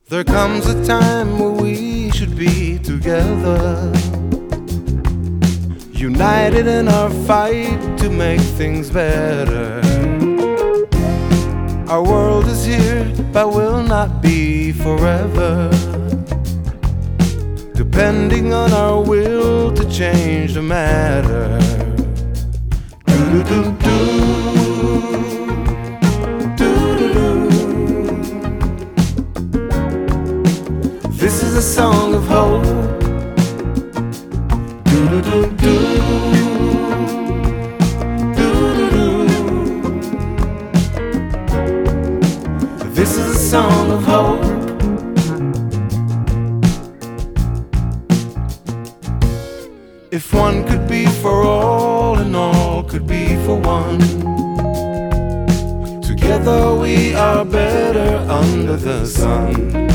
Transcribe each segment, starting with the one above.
There comes a time where we should be together, united in our fight to make things better. Our world is here, but will not be forever, depending on our will to change the matter. This is a song of hope. This is a song of hope. If one could be for all and all could be for one, together we are better under the sun.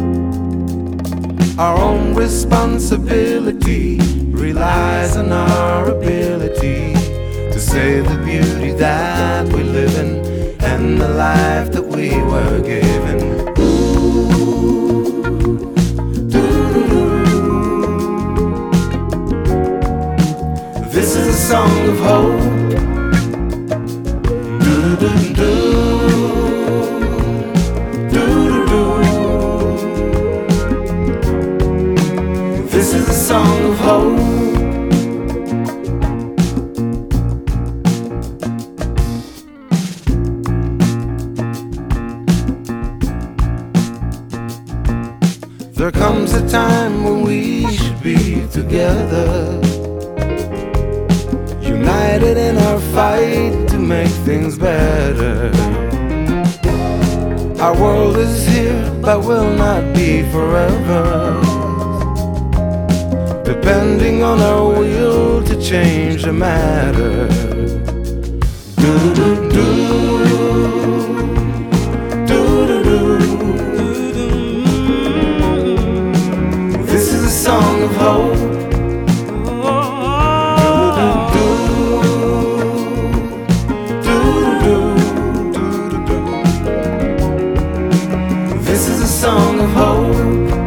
Our own responsibility relies on our ability to save the beauty that we live in and the life that we were given. This is a song of hope. This is a song of hope. There comes a time when we should be together, united in our fight to make things better. Our world is here, but will not be forever, depending on our will to change the matter. This is a song of hope. This is a song of hope.